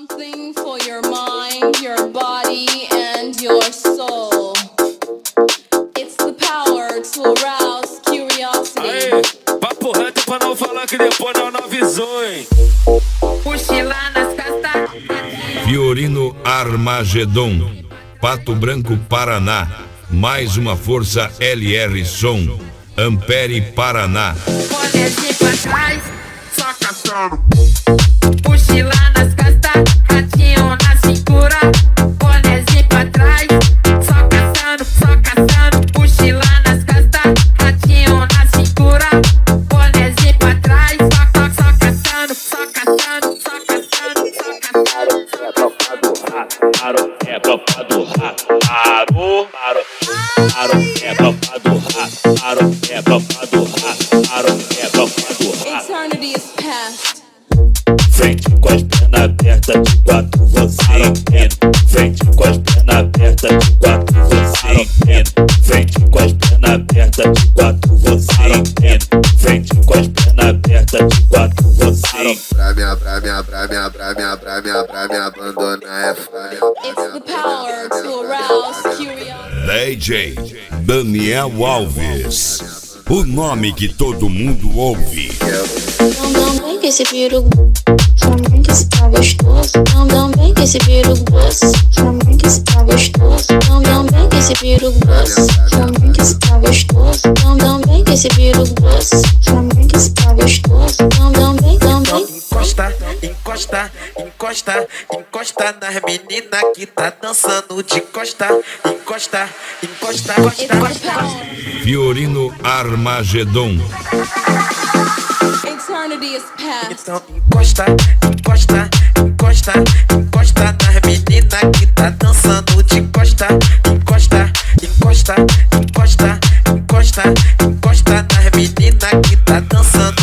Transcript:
Something for your mind, your body and your soul. It's the power to arouse curiosity. Aê, papo reto pra não falar que depois não avisou, hein? Mochila nas costas. Fiorino Armagedon, Pato Branco, Paraná. Mais uma força LR Som, Ampere, Paraná. Bonezinho pra trás, só caçando. Mochila nas costas, ratinho na cintura. Bonezinho pra trás, só caçando, só caçando. Mochila nas costas, ratinho na cintura. Bonezinho pra trás, só caçando, só caçando, só caçando, só caçando. É tropa do rato, parou, parou, parou, é tropa do rato, parou, é tropa do rato, parou, é tropa do rato. Eternity is past. Frente com as pernas abertas, de quatro você empina. Frente com as pernas abertas, de quatro você empina. Frente com as pernas abertas, de quatro você empina. Frente com as pernas abertas, de quatro você empina. Pra me abandonar é falha. It's the power to arouse curiosity. DJ Daniel Alves, o nome que todo mundo ouve. Não bem que esse peru, também que esse tá gostoso. Não bem que esse peru gosta, também que esse tá gostoso. Não bem que esse peru gosta, também que esse tá gostoso. Não bem que esse peru gosta, também que esse tá gostoso. Não bem. Encosta, encosta, encosta, encosta nas meninas que tá dançando de costa. Encosta, encosta, It's encosta. the power. Fiorino Armagedon, Eternity is past. Então encosta, encosta, encosta, encosta nas meninas que tá dançando de costa. Encosta, encosta, encosta, encosta, encosta nas meninas que tá dançando.